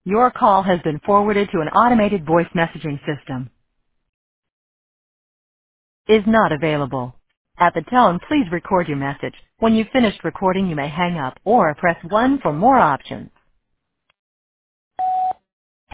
Your call has been forwarded to an automated voice messaging system. Is not available. At the tone, please record your message. When you've finished recording, you may hang up or press 1 for more options.